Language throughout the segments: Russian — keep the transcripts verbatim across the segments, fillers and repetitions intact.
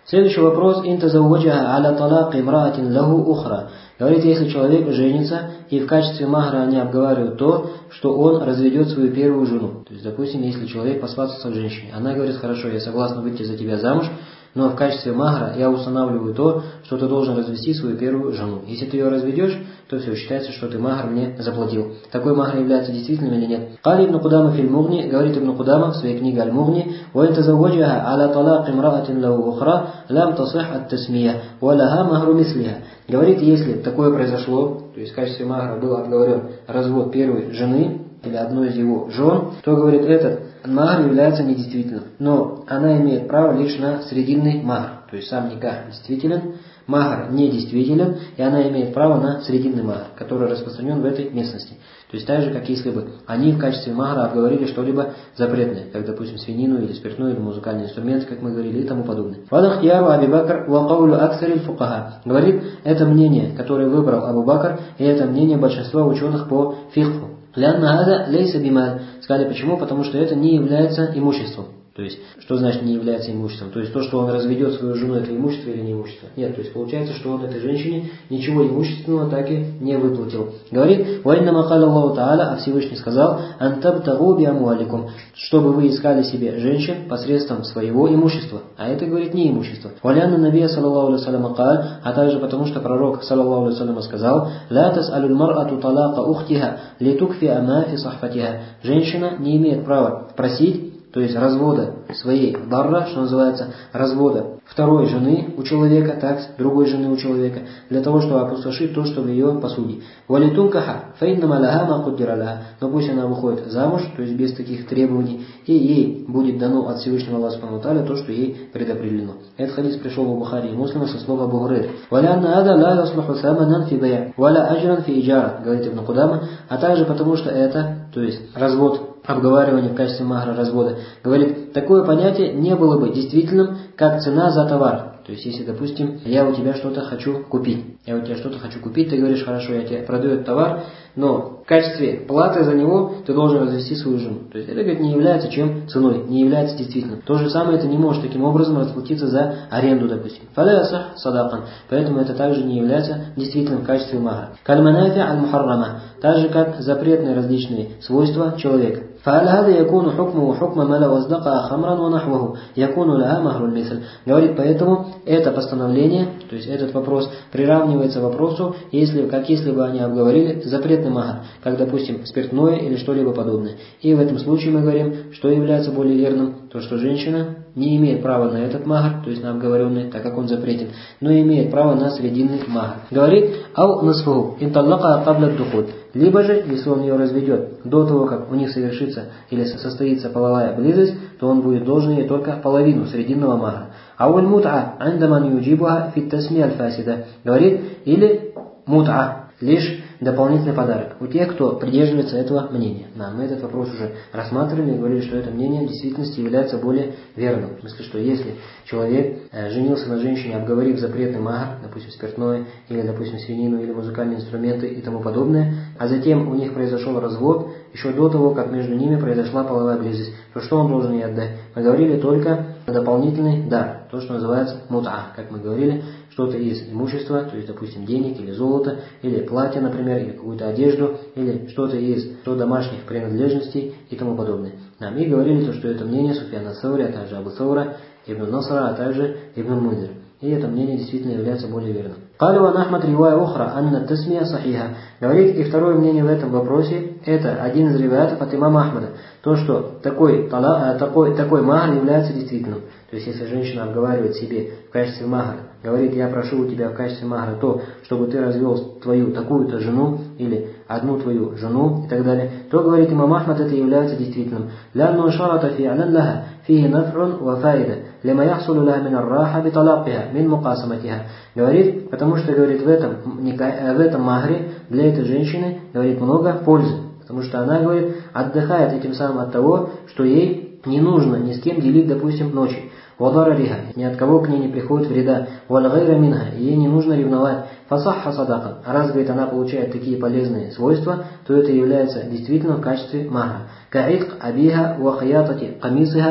Следующий вопрос. Интазавваджаха аля талак имраатин лаху ухра. Говорит, если человек женится, и в качестве махра они обговаривают то, что он разведет свою первую жену. То есть, допустим, если человек посватался к женщине, она говорит, хорошо, я согласна выйти за тебя замуж, но в качестве махра я устанавливаю то, что ты должен развести свою первую жену. Если ты ее разведешь, то все, считается, что ты махр мне заплатил. Такой махр является действительным или нет? Кали ибн Кудама фил Мугни, говорит ибн Кудама в своей книге Аль-Мугни, «Ва интазавваджаха аля талак имраатин лаху ухра, лям тасих ат-тасмия, ва лаха махру мислиха». Говорит, если такое произошло, то есть в качестве махра был отговорен развод первой жены, или одной из его жен, то, говорит, этот махр является недействительным. Но она имеет право лишь на срединный махр. То есть сам никах действителен, махр недействителен, и она имеет право на срединный махр, который распространен в этой местности. То есть так же, как если бы они в качестве махра обговорили что-либо запретное, как, допустим, свинину или спиртное, или музыкальный инструмент, как мы говорили, и тому подобное. Вадахтияру Аби Бакр ва каулю аксариль фукаха. Говорит, это мнение, которое выбрал Абу Бакр, и это мнение большинства ученых по фикху. Лянна ада лейса бималь. Сказали почему? Потому что это не является имуществом. То есть, что значит не является имуществом? То есть, то, что он разведет свою жену, это имущество или не имущество? Нет, то есть, получается, что он этой женщине ничего имущественного так и не выплатил. Говорит, «Ваинна макаля Аллаху Та'аля», а Всевышний сказал, «Антабтагу биамуаликум», чтобы вы искали себе женщин посредством своего имущества. А это, говорит, не имущество. «Валянна набия, саллаллаху алейхи салям, каль», а также потому, что пророк, саллаллаху алейхи салям, сказал, «Ла тас'алюль мар'ату талака ухтиха, литукфи амафи сахфатиха». Женщина не имеет права просить, то есть развода своей дарра, что называется, развода второй жены у человека, так, другой жены у человека, для того, чтобы опустошить то, что в ее посуде. Валитункаха, фейнама ляха ма куддира ляха. Но пусть она выходит замуж, то есть без таких требований, и ей будет дано от Всевышнего Аллаха Субхану ва Тааля то, что ей предопределено. Этот хадис пришел в Бухари и Муслима со слов Абу Хурайры. Валянна ада ла яслуху саманан фи бая, валя аджран фи иджара, говорит Ибн Кудама, а также потому, что это, то есть развод, обговаривание в качестве махра развода, говорит, такое понятие не было бы действительным, как цена за товар. То есть, если, допустим, я у тебя что-то хочу купить, я у тебя что-то хочу купить, ты говоришь, хорошо, я тебе продаю этот товар, но в качестве платы за него ты должен развести свою жену. То есть, это, говорит, не является чем ценой, не является действительным. То же самое, ты не можешь таким образом расплатиться за аренду, допустим. Фалясах садакан. Поэтому это также не является действительным в качестве махра. Кальманафи аль-мухаррама. Так же, как запретные различные свойства человека. فهل هذا يكون حكمه حكم ما لو أصدقها خمرا ونحوه يكون لها مهر المثل. Говорит, поэтому это постановление, то есть этот вопрос приравнивается вопросу, если, как если бы они обговорили запретный махр, как, допустим, спиртное или что-либо подобное. И в этом случае мы говорим, что является более верным, то, что женщина не имеет права на этот махр, то есть на обговоренный, так как он запретен, но имеет право на срединный махр. Говорит, ау насфуху инталлака кабля духут. Либо же, если он ее разведет до того, как у них совершится или состоится половая близость, то он будет должен ей только половину срединного махра. А уль мут'a андаман юджибуха фит тасми аль-фасида. Говорит, или мут'a, лишь дополнительный подарок у тех, кто придерживается этого мнения. Да, мы этот вопрос уже рассматривали и говорили, что это мнение в действительности является более верным. В смысле, что если человек э, женился на женщине, обговорив запретный махр, допустим, спиртное, или, допустим, свинину, или музыкальные инструменты и тому подобное, а затем у них произошел развод, еще до того, как между ними произошла половая близость, то что он должен ей отдать? Мы говорили только дополнительный дар, то, что называется мут'a, как мы говорили, что-то из имущества, то есть, допустим, денег или золото, или платье, например, или какую-то одежду, или что-то из что домашних принадлежностей и тому подобное. Да, мы говорили то, что это мнение Суфьяна Саури, а также Абу Саура, Ибн Насра, а также Ибн Мудир. И это мнение действительно является более верным. Калива Нахмад ривая ухра, анна тасмия сахиха. Говорит, и второе мнение в этом вопросе, это один из риваятов от имама Ахмада. То, что такой, такой, такой махр является действительным. То есть, если женщина обговаривает себе в качестве махра, говорит, я прошу у тебя в качестве махра то, чтобы ты развел твою такую-то жену, или одну твою жену, и так далее, то, говорит имам Ахмад, это является действительным. «Лянну шарата фи алан лаха, фихи нафрун ва фаида, лема яхсулу ла мин арраха би талакиха, мин мукасаматиха». Говорит, потому что, говорит, в этом, в этом махре для этой женщины, говорит, много пользы. Потому что она, говорит, отдыхает этим самым от того, что ей не нужно ни с кем делить, допустим, ночи. Вадарариха, ни от кого к ней не приходит вреда. Вальгайра минха, ей не нужно ревновать. Фасахха садака. А раз, говорит, она получает такие полезные свойства, то это является действительно в качестве махра. Каидк абиха ва хаятати камисиха,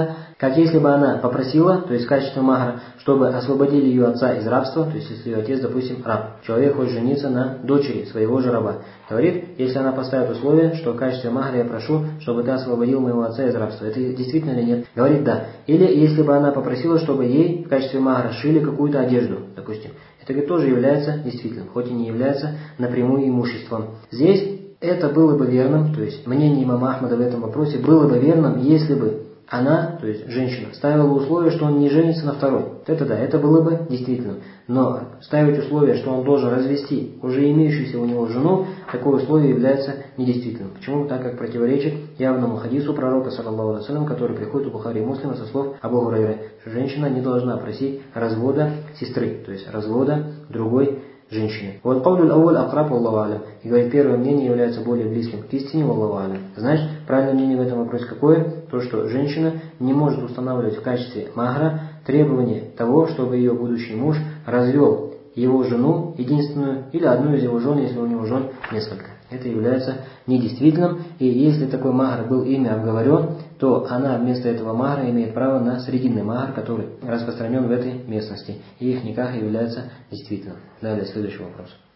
как если бы она попросила, то есть в качестве махра, чтобы освободили ее отца из рабства, то есть если ее отец, допустим, раб. Человек хочет жениться на дочери своего же раба. Говорит, если она поставит условие, что в качестве махра я прошу, чтобы ты освободил моего отца из рабства. Это действительно или нет? Говорит, да. Или если бы она попросила, чтобы ей в качестве махра шили какую-то одежду, допустим. Это говорит, тоже является действительным, хоть и не является напрямую имуществом. Здесь это было бы верным, то есть мнение имама Ахмада в этом вопросе было бы верным, если бы она, то есть женщина, ставила условие, что он не женится на второй. Это да, это было бы действительным. Но ставить условие, что он должен развести уже имеющуюся у него жену, такое условие является недействительным. Почему? Так как противоречит явному хадису пророка, саллаллаху алейхи ва саллям, который приходит у Бухари и Муслима со слов Абу Гурайры, что женщина не должна просить развода сестры, то есть развода другой женщины. Вот Каулюль Ауль Акраб Аллаху Алям. И говорит, первое мнение является более близким к истине, Аллаху Алям. Значит, правильное мнение в этом вопросе какое? То, что женщина не может устанавливать в качестве махра требование того, чтобы ее будущий муж развел его жену, единственную, или одну из его жен, если у него жен несколько. Это является недействительным, и если такой махр был ими обговорен, то она вместо этого махра имеет право на срединный махр, который распространен в этой местности, и их никах является действительным. Далее, следующий вопрос.